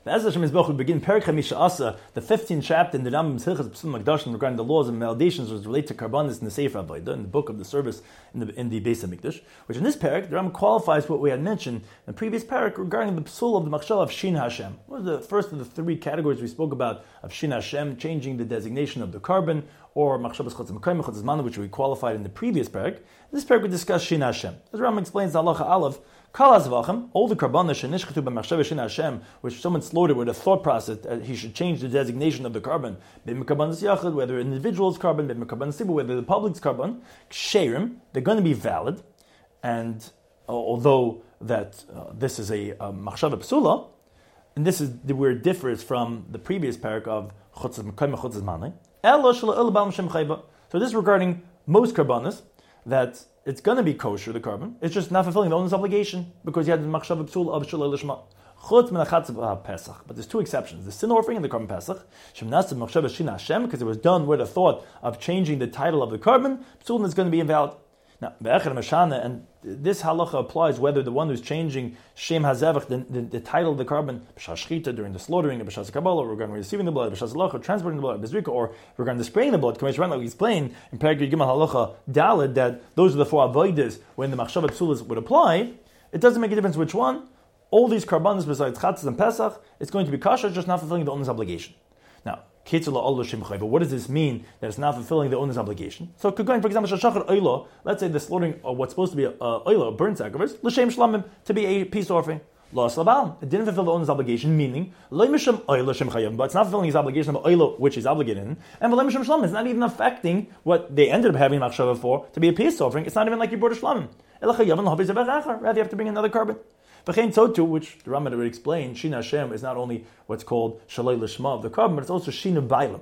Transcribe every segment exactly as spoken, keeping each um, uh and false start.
As Hashem is we begin Perek Chamisha Asa, the fifteenth chapter in the Rambam Hilchos Pesulim Mikdashim regarding the laws and maleditions which relate to karbanis in the Sefer Avodah, in the book of the service in the in the Beis Hamikdash. Which in this Perek, the Rambam qualifies what we had mentioned in the previous Perek regarding the psul of the Machshava of Shin Hashem. What was the first of the three categories we spoke about of Shin Hashem, changing the designation of the carbon, or Machshavas Chutz Mekayim Chutz Zman, which we qualified in the previous Perek. In this Perek we discuss Shin Hashem. As Rambam explains, the Halacha Aleph. All the karbanos shenishchatu b'machshava shin Hashem, which someone slaughtered with a thought process that he should change the designation of the carbon, whether an individual's carbon, whether the public's carbon, ksherim, they're going to be valid, and uh, although that uh, this is a machshava psula, and this is the, where it differs from the previous parak of chutzas mekayim chutzas manai. So this is regarding most karbanos that it's going to be kosher, the carbon. It's just not fulfilling the owner's obligation because you had the machshava psul of shalei lishma. Chutz min achatzav pesach. But there's two exceptions: the sin offering and the carbon pesach. Shemnasa machshava shin Hashem, because it was done with a thought of changing the title of the carbon. Psul is going to be invalid. Now, ve'echad mashana, and this halacha applies whether the one who's changing shem hazevach, the, the, the title of the carbon, b'shas shchita, during the slaughtering, b'shas kabbalah, regarding receiving the blood, b'shas halacha, transporting the blood, b'zrika, or regarding the spraying the blood. Like we explained in Perek Gimel halacha daled that those are the four avodas when the machshava psulas would apply. It doesn't make a difference which one. All these karbanos besides chatzas and pesach, it's going to be kosher, just not fulfilling the owner's obligation. Now, but what does this mean that it's not fulfilling the owner's obligation? So, for example, let's say the slaughtering of what's supposed to be a oila, a burnt sacrifice, l'shem shlamim, to be a peace offering. It didn't fulfill the owner's obligation, meaning, but it's not fulfilling his obligation of oila, which he's obligated in, and it's not even affecting what they ended up having machshava for, to be a peace offering. It's not even like you brought a shlamim. Rather, you have to bring another carbon. So too, which the Rambam already explained, Shin Hashem is not only what's called Shalei Lishma of the carbon, but it's also Shinu Bailam.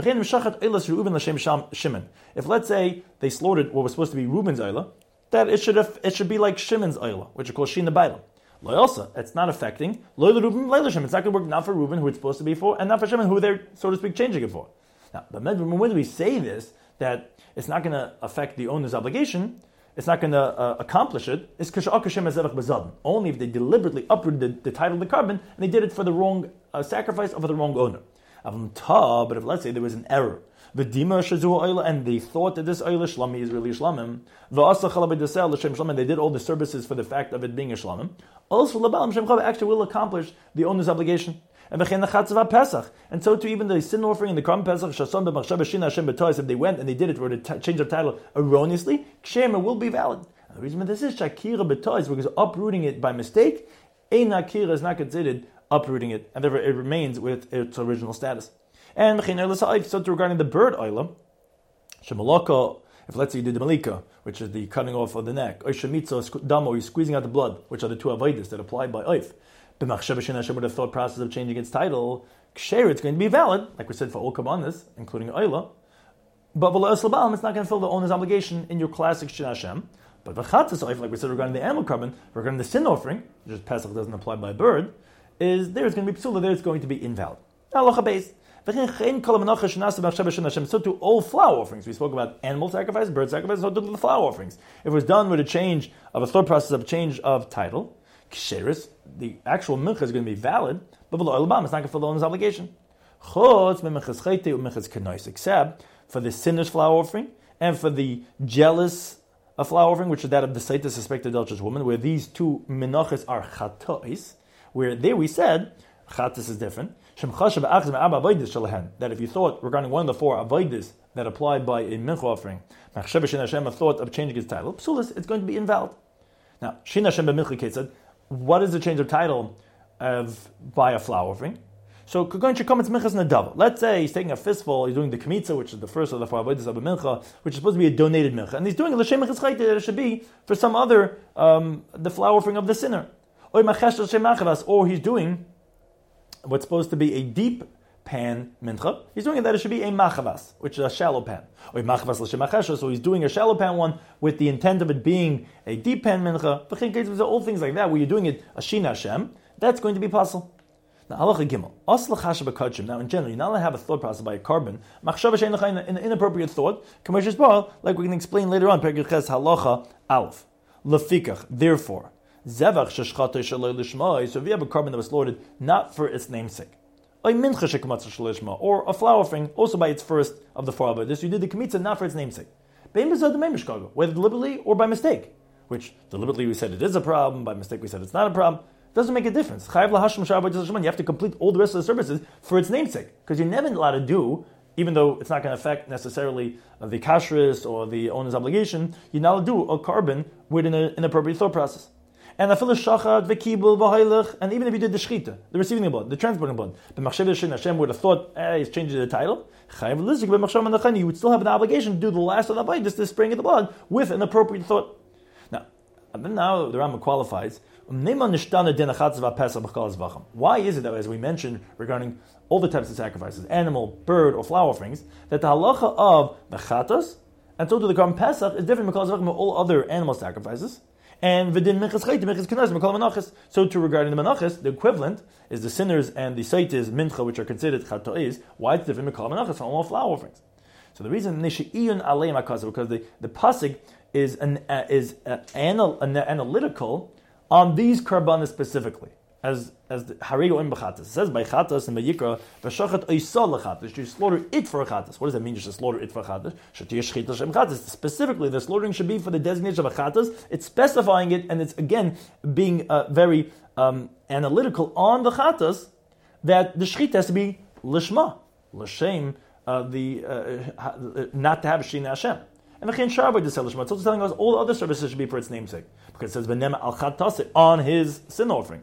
If let's say they slaughtered what was supposed to be Reuben's Ayla, that it should have, it should be like Shimon's Ayla, which are called Shinu Bailam. Also, it's not affecting Loy Reuben, Loy Shimon. It's not going to work not for Reuben, who it's supposed to be for, and not for Shimon, who they're, so to speak, changing it for. Now, but when do we say this, that it's not going to affect the owner's obligation, it's not going to uh, accomplish it, it's only if they deliberately uprooted the, the title of the carbon and they did it for the wrong uh, sacrifice or for the wrong owner. But if let's say there was an error, and they thought that this oil shlami is really shlamim, and they did all the services for the fact of it being a shlamim, also actually will accomplish the owner's obligation. And so to even the sin offering and the carbon pesach, if they went and they did it or they t- changed their title erroneously, kshem will be valid. And the reason for this is shakira b'tois, because uprooting it by mistake, ein akira is not considered uprooting it, and therefore it remains with its original status. And so regarding the bird oila, shemalaka, if let's say you did the malika, which is the cutting off of the neck, or shemitza damo, you're squeezing out the blood, which are the two avodas that apply by oif. B'machshava shin Hashem, with the thought process of changing its title, ksher, it's going to be valid, like we said for all kabbanas, including oila. But v'lo eslabalim, it's not going to fill the owner's obligation in your classic shin Hashem. But v'chatzas oif, like we said regarding the animal carbon, regarding the sin offering, which is Pesach doesn't apply by a bird, is there it's going to be psula, there it's going to be invalid. Halacha base. So to all flower offerings, we spoke about animal sacrifice, bird sacrifice, so to the flower offerings. If it was done with a change of a thought process of a change of title, ksheris, the actual mincha is going to be valid, but it's not going to fulfill the owner's obligation. Except for the sinner's flower offering and for the jealous flower offering, which is that of the saita suspected adulterous woman, where these two minachas are chatois, where there we said, chatas is different, that if you thought regarding one of the four avodas that applied by a mincha offering, a thought of changing its title, psulis, it's going to be invalid. Now, Shin Hashem b'mincha ketzad, what is the change of title of by a flower offering? So, Kugan should come its minchas nadav. Let's say he's taking a fistful, he's doing the kmitza, which is the first of the four avodas of a mincha, which is supposed to be a donated mincha, and he's doing a l'shem minchas chayte that it should be for some other, um, the flower offering of the sinner. Or he's doing what's supposed to be a deep pan mincha, he's doing it that it should be a machavas, which is a shallow pan. Or machavas l'shem achesha, so he's doing a shallow pan one with the intent of it being a deep pan mincha. All things like that, where you're doing it a shin Hashem, that's going to be possible. Now, halacha gimel, asla chashav b'kachim. Now, in general, you're not allowed to have a thought process by a carbon. Machshava she'en l'chayin, an inappropriate thought. Kameshes bar, like we can explain later on. Perek Ches halacha aleph. Lefikach, therefore, zevach sheshchata shaloi lishma. So if you have a carbon that was slaughtered not for its namesake, or a flower offering also by its first of the four avodas, you did the kmitza not for its namesake, whether deliberately or by mistake. Which deliberately we said it is a problem, by mistake we said it's not a problem. It doesn't make a difference. You have to complete all the rest of the services for its namesake, because you're never allowed to do, even though it's not going to affect necessarily the kashrus or the owner's obligation, you're not allowed to do a carbon with an inappropriate thought process. And afilu shachat v'kibul v'hoilech, and even if you did the shechita, the receiving the blood, the transporting blood, the machshav Shin Hashem would have thought, eh, he's changing the title. You would still have an obligation to do the last of the bite, just the spraying of the blood, with an appropriate thought. Now, now the Rambam qualifies. Why is it that, as we mentioned regarding all the types of sacrifices, animal, bird, or flower offerings, that the halacha of the chatas and so to the Karban Pesach is different from all other animal sacrifices? And v'din minchas chayte, minchas kenas, mekol menachos. So too regarding the menachos, the equivalent is the sinners and the saites mincha, which are considered chatois. Why it's different mekol menachos from all flower offerings? So the reason nisheiyun aleim akasa, because the the pasuk is an uh, is uh, anal, an, analytical on these karbanas specifically. As as the harigo in b'chatas, it says by chatas and by yikra v'shachat oisal lechatas. You slaughter it for a chatas. What does that mean? You should slaughter it for a chatas. Shetiyesh chita shem chatas. Specifically, the slaughtering should be for the designation of a chatas. It's specifying it, and it's again being uh, very um, analytical on the chatas that the shechita has to be lishma, l'shem, uh, the uh, not to have shina Hashem. And the Sharba the Lishma. It's also telling us all the other services should be for its namesake, because it says v'nem al chatas on his sin offering.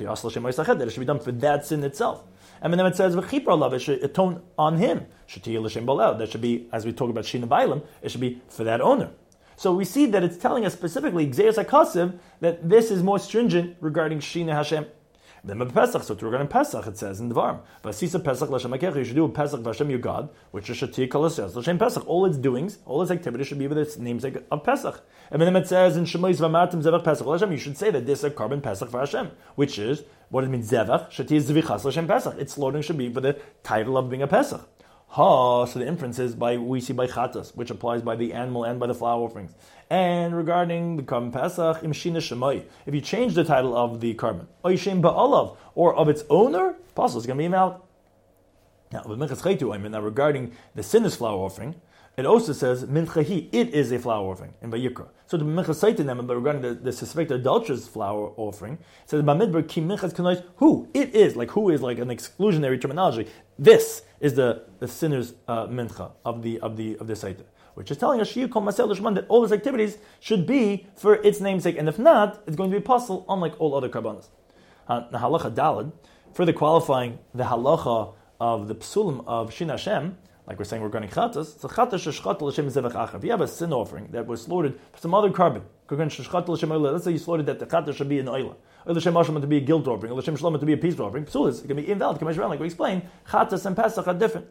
That should be done for that sin itself. And then it says, it should atone on him. That should be, as we talk about Shina Bailam, it should be for that owner. So we see that it's telling us specifically, Gzeis HaKasiv, that this is more stringent regarding Shina Hashem. Then by Pesach, so to regarding Pesach, it says in the Dvarim, Vasisa Pesach L'Shem HaKech, you should do a Pesach Vashem your God, which is Shati Kol L'Shem Pesach. All its doings, all its activities should be with its namesake of Pesach. And then it says in Shemois V'Martim Zevach Pesach L'Shem, you should say that this is a carbon Pesach for Hashem, which is, what it means, Zevach, Shati Zvichas L'Shem Pesach. Its slaughtering should be for the title of being a Pesach. Ha, so the inference is by, we see by Chatas, which applies by the animal and by the flower offerings. And regarding the carbon Pesach, Imshina Shemai, if you change the title of the carbon, Oishem Ba'alav, or of its owner, possible, it's going to be invalid. Now, now, regarding the sinner's flower offering, it also says, Minchahi, it is a flower offering, in Vayikra. So the Minchas Saitin, but regarding the, the suspected adulterous flower offering, it says, Bamidbar Ki Minchas Kanais, who? It is, like who is like an exclusionary terminology. This is the, the sinner's uh, mincha of the of the of the Saitin, which is telling us that all these activities should be for its namesake, and if not, it's going to be possible, unlike all other karbanas. Uh, the halacha dalad, further qualifying the halacha of the psulim of Shin Hashem, like we're saying regarding chatas, so chatas sheshchata l'shem zevach acher. If you have a sin offering that was slaughtered for some other carbon, let's say you slaughtered that the chatas should be an oila, or l'shem hasham to be a guilt offering, or l'shem shalom to be a peace offering, psulis, it can be invalid, can be like we explained, chatas and pesach are different.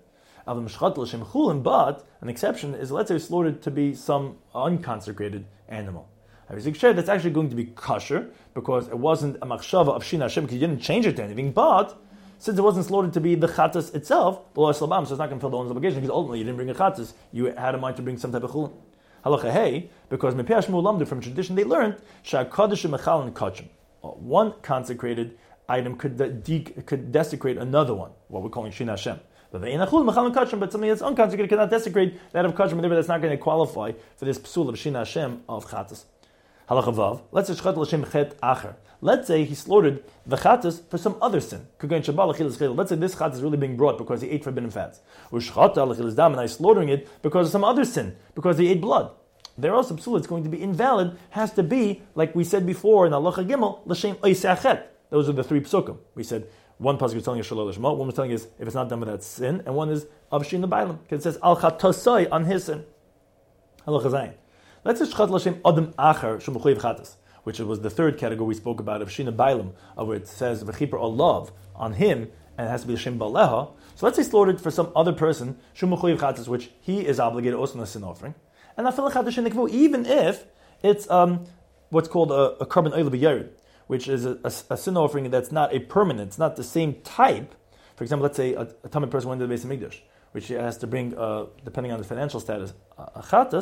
But an exception is, let's say it's slaughtered to be some unconsecrated animal. That's actually going to be kosher, because it wasn't a machshava of Shin Hashem, because you didn't change it to anything, but since it wasn't slaughtered to be the chatas itself, so it's not going to fill the owner's obligation, because ultimately you didn't bring a chatas, you had in mind to bring some type of chulin. Halacha hey, because from tradition they learned, one consecrated item could, de- could desecrate another one, what we're calling Shin Hashem. But something that's unconsecrated cannot desecrate that of kachim, that's not going to qualify for this psul of Shin Hashem of chatas. Halacha vav. Let's say shchat l'shem chet acher. Let's say he slaughtered the chatas for some other sin. Let's say this chat is really being brought because he ate forbidden fats. And I'm slaughtering it because of some other sin, because he ate blood. There also psul it's going to be invalid, has to be, like we said before in Halacha Gimel, l'shem oisachet. Those are the three psukim. We said one pasuk is telling us shalol l'shma, one was telling us if it's not done with that sin, and one is of shin the bailam, because it says al chatasai on his sin. Halacha zayin. Let's say shchat l'shem adam acher shemuchayiv chatas, which was the third category we spoke about of Shina Bailam, of where it says v'chipar olav on him, and it has to be Shem Baleha. So let's say slaughtered for some other person, Shumuchayiv Chatas, which he is obligated also in a sin offering. And Afil Chatas Shenikvu, even if it's um, what's called a, a carbon oil b'yarid, which is a, a, a sin offering that's not a permanent, it's not the same type. For example, let's say a, a Tamid person went to the Beis Hamikdash, which he has to bring, uh, depending on the financial status, a Chatas.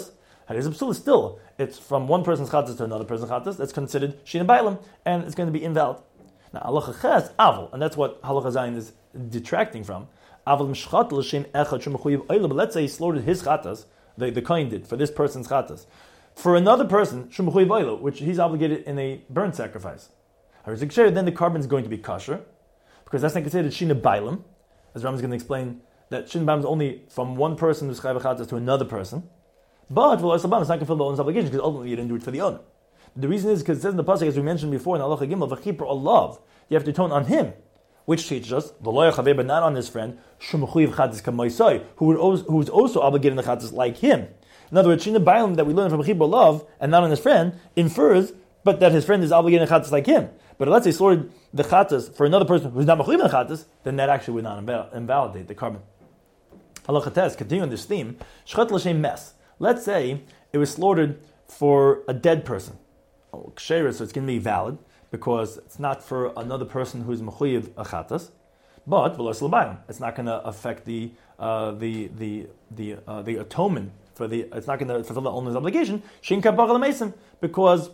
Hadez Psula still, it's from one person's Chatas to another person's Chatas, that's considered Shina Bailam, and it's going to be invalid. Now, Halacha Ches, Aval, and that's what Halacha Zayin is detracting from. Aval Mishchat L'Shem Echad Shemechuyev Oila, but let's say he slaughtered his Chatas, the, the Kohen did, for this person's Chatas, for another person, Shemechuyev Oila, which he's obligated in a burnt sacrifice. Then the carbon is going to be kosher, because that's not considered Shina Bailam, as Ram is going to explain that Shina Bailam is only from one person who's Chayv Chatas to another person. But for L'Oisabam, it's not going to fulfill the owner's obligation because ultimately you didn't do it for the owner. The reason is because it says in the pasuk, as we mentioned before in Halacha Gimel, V'chipur alav, you have to atone on him, which teaches us V'lo Yachaveh, but not on his friend Shemechuyev Chatas Kamaisai, who who is also obligated in the Chatas like him. In other words, Shina Bailam that we learn from V'chipur alav and not on his friend infers, but that his friend is obligated in Chatas like him. But let's say slaughtered the Chatas for another person who's not Mechuyev in the Chatas, then that actually would not inval- invalidate the carbon. Halacha Tes, continuing this theme, Shchat L'Shem Mes. Let's say it was slaughtered for a dead person. Oh, ksheira, so it's going to be valid because it's not for another person who's mechuyev achatas, but v'lo s'labayim. It's not going to affect the uh, the the the uh, the atonement for the. It's not going to fulfill the owner's obligation. Shin kapach l'meisim, because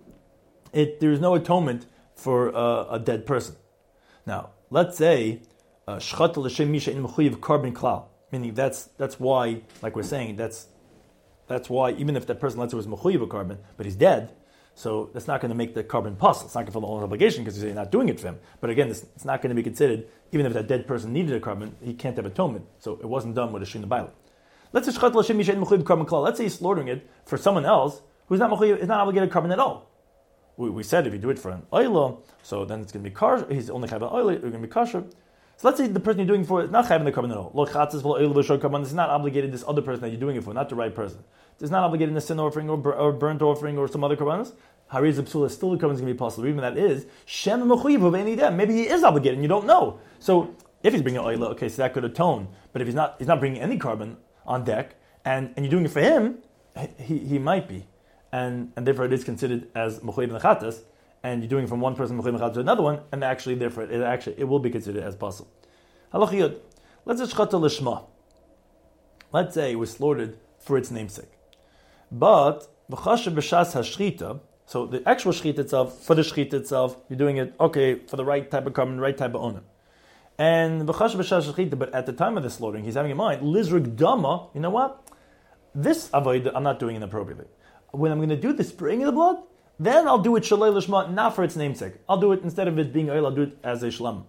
it there's no atonement for uh, a dead person. Now, let's say shchat l'shem misha in mechuyev carbon klal, meaning that's that's why, like we're saying, that's. That's why, even if that person, let's say, was mechuyev a carbon, but he's dead, so that's not going to make the carbon puzzle. It's not going to fulfill the owner's obligation because you're not doing it for him. But again, it's, it's not going to be considered, even if that dead person needed a carbon, he can't have atonement. So it wasn't done with a Shina Bailam. Let's say shchat l'shem misha in mechuyev carbon klal. Let's say he's slaughtering it for someone else who's not mechuyev, is not obligated carbon at all. We, we said if you do it for an oilo, so then it's going to be kosher. He's only chayv an oilo, you're going to be kosher. So let's say the person you're doing it for is not chayv the carbon at all. Lo chatzas v'lo oilo v'shor carbon. This is not obligated. This other person that you're doing it for, not the right person. It's not obligated in a sin offering or, bur- or burnt offering or some other korbanos. Hariz Psula, still the korban is going to be possible. Even that is Shem Mechuyev V'Einidem. Maybe he is obligated and you don't know. So if he's bringing oil, okay, so that could atone. But if he's not, he's not bringing any carbon on deck, and, and you're doing it for him, he he might be, and and therefore it is considered as Mechuyev Nechatas, and you're doing it from one person Mechuyev Nechatas to another one, and actually therefore it actually it will be considered as possible. Halach Yud. Let's say Shchata Lishma. Let's say it was slaughtered for its namesake. But v'chashav b'shas hashchita, so the actual shchita itself, for the shchita itself, you're doing it okay for the right type of carbon, right type of owner. And v'chashav b'shas hashchita, but at the time of the slaughtering, he's having in mind lizrig dama. You know what? This avoid I'm not doing it appropriately. When I'm going to do the spraying of the blood, then I'll do it shalei lishma, not for its namesake. I'll do it instead of it being oil. I'll do it as a shlam.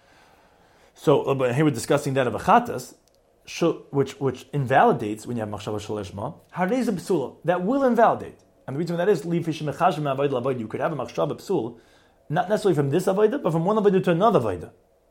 So, but here we're discussing that of a chatas. Which which invalidates when you have machshava shaleshma. Harei psula, that will invalidate, and the reason for that is you could have a machshava psul, not necessarily from this avodah, but from one avodah to another avodah.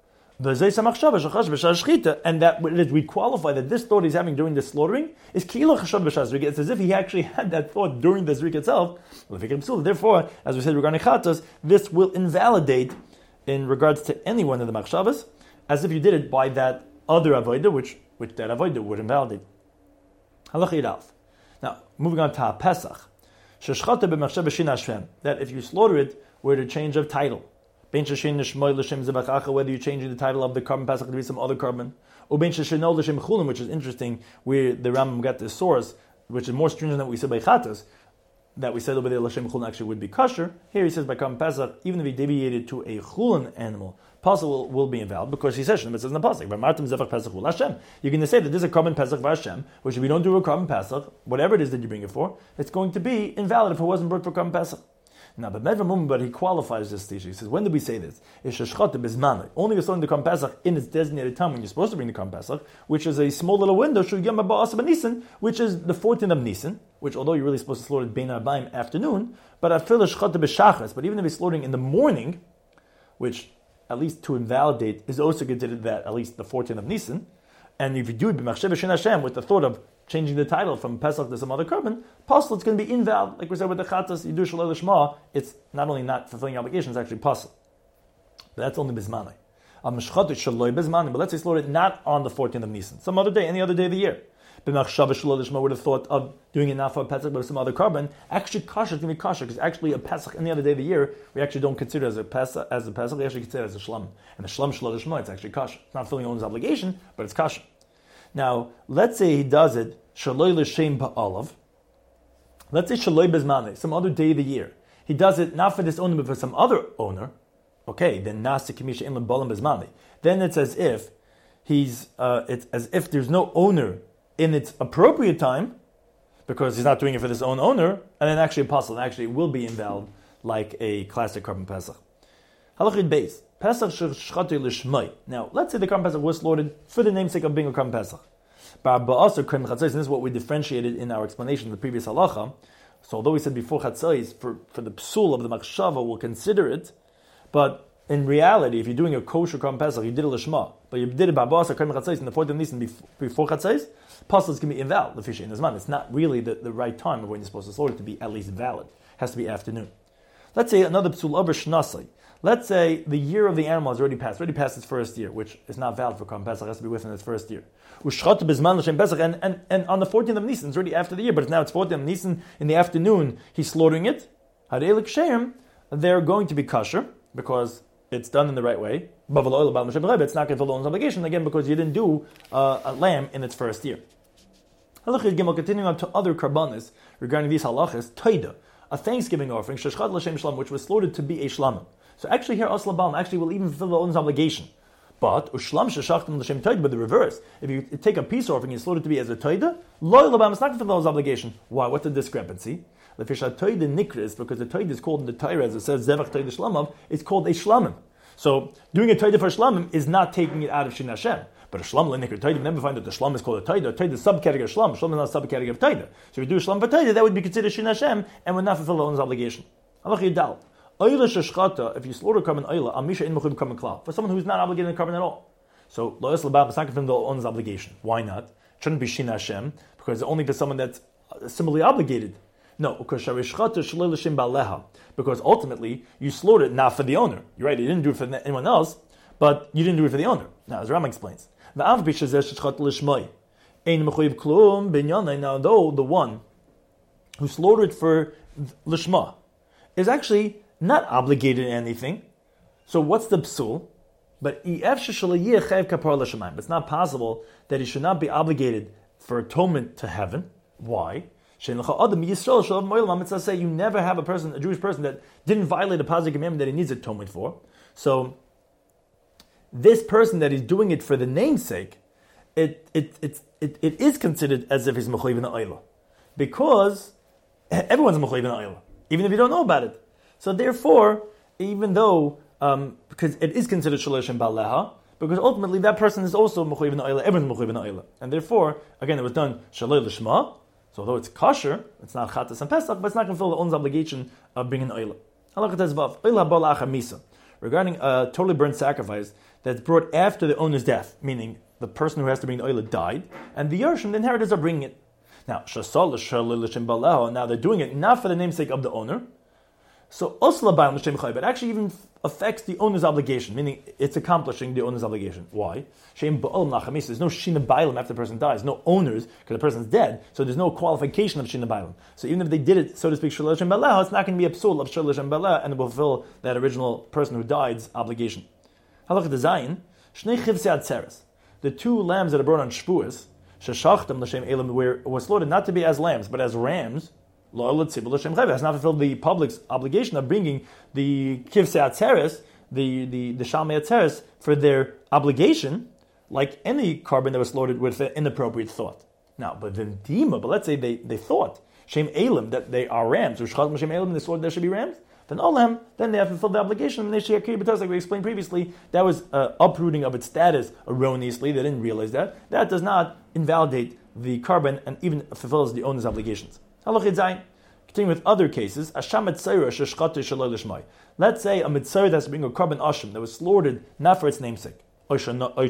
And that we qualify that this thought he's having during the slaughtering is kilo chashav b'shas. It's as if he actually had that thought during the zrik itself. Therefore, as we said regarding chatas, this will invalidate in regards to any one of the machshavas, as if you did it by that other avodah, which which that avodah would invalidate. Halacha Yidalef. Now, moving on to Pesach. Sheshchata b'machshav b'shin Hashem. That if you slaughter it, were to change of title. Ben sheshin nishmoy l'shem zevachacha, whether you're changing the title of the carbon Pesach to be some other carbon. Or ben sheshinol l'shem chulim, which is interesting, where the Rambam got this source, which is more stringent than what we said by Chatas, that we said over there l'shem chulin actually would be kosher. Here he says by carbon Pesach, even if he deviated to a chulin animal, Pasuk will, will be invalid because he says, it says in the Pasuk, you're going to say that this is a carbon Pesach for Hashem, which if you don't do a carbon Pesach, whatever it is that you bring it for, it's going to be invalid if it wasn't brought for carbon Pesach. Now, but Medvar but he qualifies this teaching. He says, when did we say this? It's Sheshchata Bizmanai. Only you're starting the carbon Pesach in its designated time when you're supposed to bring the carbon Pesach, which is a small little window, which is the fourteenth of Nisan, which although you're really supposed to slaughter it Bein Arbaim afternoon, but I feel Shechchata B'Shachas, but even if you're slaughtering in the morning, which at least to invalidate, is also considered that at least the fourteenth of Nisan. And if you do it b'machshav b'shin Hashem with the thought of changing the title from Pesach to some other carbon, possible it's going to be invalid. Like we said with the Chatas, you do Shalei L'Shma, it's not only not fulfilling obligations, it's actually possible. But that's only Bizmanai. But let's say slaughter it not on the fourteenth of Nisan, some other day, any other day of the year. B'machshav Shalei L'Shma would have thought of doing it not for a Pesach but some other carbon. Actually, kosher is going to be kosher because actually a Pesach any other day of the year we actually don't consider as a Pesach as a Pesach. We actually consider it as a shlam, and the shlam Shalei L'Shma it's actually kosher. It's not fulfilling one's obligation, but it's kosher. Now, let's say he does it shaloi l'shem ba'alav, Let's say Shaloi Bezmane, some other day of the year. He does it not for this owner, but for some other owner. Okay, then Nasi Kimisha Inlam Bolam Bezmane. Then it's as if he's, uh, it's as if there's no owner in its appropriate time, because he's not doing it for this own owner, and then actually apostle, and actually it will be invalid like a classic Karban Pesach. Halachid Beis. Pesach Shechatu Lishmai. Now, let's say the Karban Pesach was slaughtered for the namesake of being a Karban Pesach. And this is what we differentiated in our explanation of the previous halacha. So although we said before chatzais, for, for the psul of the machshava, we'll consider it, but in reality, if you're doing a kosher Karban Pesach, you did a lishma, but you did it ba'ba'asar Karban Chatzais in the fourth of Nisan before chatzais, paslas can be invalid, l'fisha in zman. It's not really the, the right time of when you're supposed to slaughter to be at least valid. It has to be afternoon. Let's say another psul over shnasai. Let's say the year of the animal has already passed, already passed its first year, which is not valid for Karban Pesach, it has to be within its first year. And, and, and on the fourteenth of Nisan, it's already after the year, but now it's fourteenth of Nisan, in the afternoon, he's slaughtering it. They're going to be kosher, because it's done in the right way. It's not going to fulfill the own's obligation, again, because you didn't do uh, a lamb in its first year. Continuing on to other karbanis regarding these halachas, taida, a thanksgiving offering, which was slaughtered to be a shlamim. So actually here, Aslabam actually will even fulfill the owner's obligation. But ushlam sheshachtim l'shem taida, but the reverse. If you take a peace offering and slaughter to be as a taida, loy labam, it's not going to fulfill the owner's obligation. Why? What's the discrepancy? The fisha taida nikris, because the taida is called in the Torah, as it says zevach taida shlamim, it's called a shlamim. So doing a taida for shlamim is not taking it out of Shin Hashem. But a shlam l'nikr taida, you never find that the shlam is called a taida. Taida is subcategory of shlam. Shlam is not a subcategory of taida. So if you do a shlam for taida, that would be considered Shin Hashem and would not fulfill the owner's obligation. Allah yidal. Oila sheshchata, if you slaughter carbon oila, amisha in mechub carbon klal, for someone who's not obligated to carbon at all. So loyas labab is not going to fulfill the owner's obligation. Why not? It shouldn't be Shin Hashem, because it's only for someone that's similarly obligated. No, because ultimately you slaughtered it not for the owner. You're right, you didn't do it for anyone else, but you didn't do it for the owner. Now, as Rama explains, now though the one who slaughtered for lishma is actually not obligated in anything, so what's the psul? But it's not possible that he should not be obligated for atonement to heaven. Why? You never have a person, a Jewish person, that didn't violate a positive commandment that he needs atonement for. So this person that is doing it for the namesake, it it it it, it is considered as if he's mechuyev in the oila, because everyone's mechuyev in the oila, even if you don't know about it. So therefore, even though um, because it is considered shalosh and baleha, because ultimately that person is also mechuyev in the oila, everyone's mechuyev in the oila, and therefore again it was done shaloi l'shma. So although it's kosher, it's not chatas and pesach, but it's not going to fulfill the owner's obligation of being an oila. Regarding a totally burnt sacrifice that's brought after the owner's death, meaning the person who has to bring the oila died, and the yarshim, the inheritors, are bringing it. Now, now they're doing it not for the namesake of the owner. So it actually even affects the owner's obligation, meaning it's accomplishing the owner's obligation. Why? There's no shina bailam after the person dies, no owners, because the person's dead, so there's no qualification of shina bailam. So even if they did it, so to speak, shalosh and bala, it's not going to be a psul of shalosh and bala, and it will fulfill that original person who died's obligation. Halakha design, shnei chivsei atzeres, the two lambs that are brought on shpuas, sheshachtem l'shem elam, were was slaughtered not to be as lambs, but as rams. Has not fulfilled the public's obligation of bringing the kivsei atzeres, the the the shalmei atzeres, for their obligation, like any carbon that was slaughtered with an inappropriate thought. Now, but the dima, but let's say they, they thought shem elim that they are rams, or shchad shem elim, they slaughtered there should be rams. Then olam, then they have fulfilled the obligation. And they because, like we explained previously, that was uh, uprooting of its status erroneously. They didn't realize that. That does not invalidate the carbon and even fulfills the owner's obligations. Continuing with other cases, let's say a mitzvah that's bring a carbon ashim that was slaughtered not for its namesake. Or let's say some other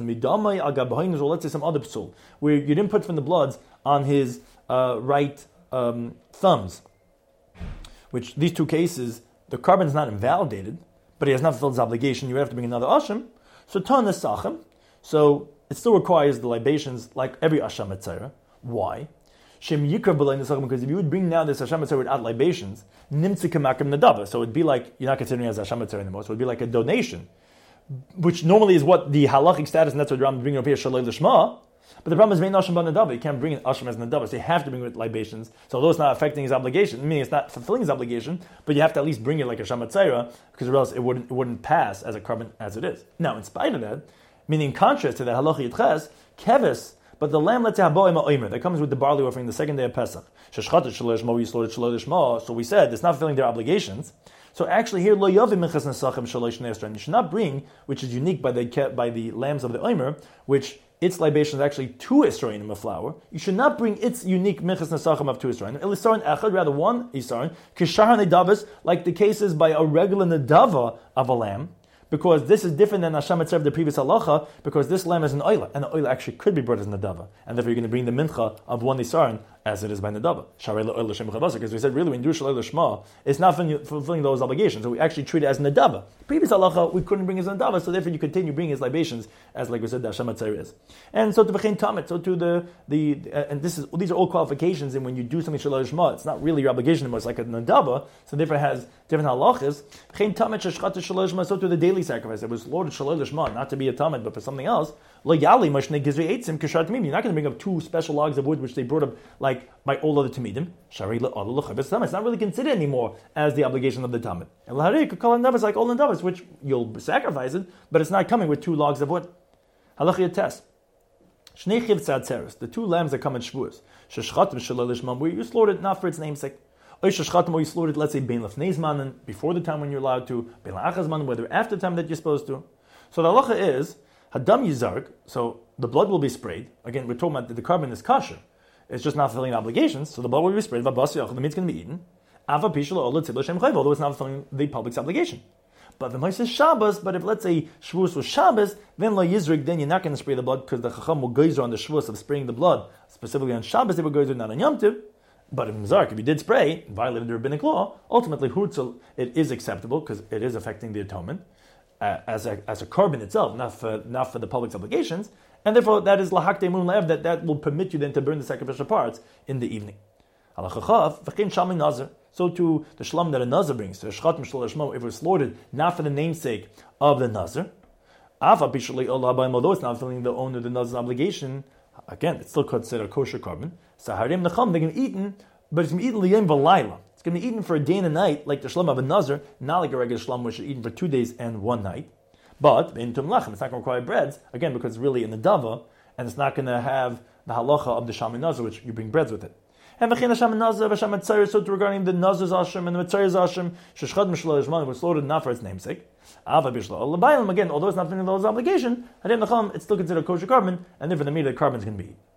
psul, where you didn't put from the bloods on his uh, right um, thumbs. Which these two cases, the carbon is not invalidated, but he has not fulfilled his obligation. You have to bring another ashim. So ton nesachem. So it still requires the libations like every asham mitzvah. Why? Because if you would bring now this Hashem Mitzvah without libations, so it'd be like, you're not considering it as Hashem Mitzvah anymore, so it'd be like a donation, which normally is what the halachic status, and that's what Ram bringing up here, Shalei Lishma, but But the problem is, main asham b'nadava. You can't bring an asham as nadava, so you have to bring it with libations. So although it's not affecting his obligation, meaning it's not fulfilling his obligation, but you have to at least bring it like a shamatzaira, because or else it wouldn't it wouldn't pass as a carbon as it is. Now, in spite of that, meaning in contrast to that halacha yitches, kevis, but the lamb, let's say, that comes with the barley offering the second day of Pesach. So we said it's not fulfilling their obligations. So actually here, you should not bring, which is unique by the by the lambs of the Omer, which its libation is actually two Israelim of flour. You should not bring its unique Minchas Nesachim of two Israelim. Elisarin Echad, rather one Isarin, Kishar Nedavas, like the cases by a regular Nedava of a lamb, because this is different than Hashem Etzer, the previous halacha, because this lamb is an oila, and the oila actually could be brought as Nedava, and therefore you're going to bring the mincha of one Isarin as it is by Nedava. Because we said, really, when you do Shalei L'Shma, it's not fulfilling those obligations, so we actually treat it as Nedava. The previous halacha, we couldn't bring as Nedava, so therefore you continue bringing his libations, as like we said, the Hashem Etzer is. And so to V'chein Tamit, so to the, the uh, and this is these are all qualifications, and when you do something Shalei L'Shma, it's not really your obligation anymore, it's like a Nedava, so therefore it has different halachas. V'chein Tamit Sheshchat Shalei L'Shma, so to the daily sacrifice, it was slaughtered Shalei L'Shma, not to be a Tamit, but for something else. Lo Yali Mashne Gizri Eitzim Kishar Tamim, you're not going to bring up two special logs of wood, which they brought up like by all other Tamidim. It's not really considered anymore as the obligation of the Tamid. And Lahari could call it Navas like all the Navas, which you'll sacrifice it, but it's not coming with two logs of wood. Halachi test. Shnei Chiv Tzadzeres, the two lambs that come in Shavuos. Sheshchatim Shalei L'Shma, where you slaughtered not for its namesake. Or Sheshchatim, where you slaughtered, let's say, Ben Lefnei Zmanin, before the time when you're allowed to, Ben La'achaz Zmanin, whether after the time that you're supposed to. So the halacha is, Hadam Yizark, so the blood will be sprayed. Again, we're talking about that the carbon is kosher. It's just not fulfilling obligations, so the blood will be sprayed. The meat's going to be eaten. Although it's not fulfilling the public's obligation. But the Moshe is Shabbos, but if let's say Shavuos was Shabbos, then lo Yizrik, then you're not going to spray the blood because the Chacham will geyser on the Shavuos of spraying the blood. Specifically on Shabbos, they will geyser not on Yom Tov. But in Mizark, if you did spray, violated the rabbinic law, ultimately Hurtzel, it is acceptable because it is affecting the atonement. Uh, as a as a carbon itself, not for not for the public's obligations, and therefore that is lahak de'emun lev, that that will permit you then to burn the sacrificial parts in the evening. Halacha v'chein shalmi nazar. So to the shlam that a nazar brings, to a shchatim shalei shmo, if it was slaughtered not for the namesake of the nazar, afa pishalei olah b'ayim, although it's not filling the owner of the nazar's obligation, again it's still considered a kosher carbon. Saharim necham, they can be eaten, but it's going to be eaten liyem v'layla. It's going to be eaten for a day and a night, like the shlam of a nazar, not like a regular shlam which is eaten for two days and one night. But in tum lachem, it's not going to require breads, again, because it's really in the dava, and it's not going to have the halacha of the shami nazar, which you bring breads with it. And v'chein shami nazar v'sham atzair, so regarding the nazar's asham and the atzair's asham, sheshchad mishlo yishman, was slaughtered not for its namesake. Ava bishlo alabayim, again, although it's not filling those obligation, hadim nacham, it's still considered a kosher carbon, and therefore the meat of the carbon is going to be eaten.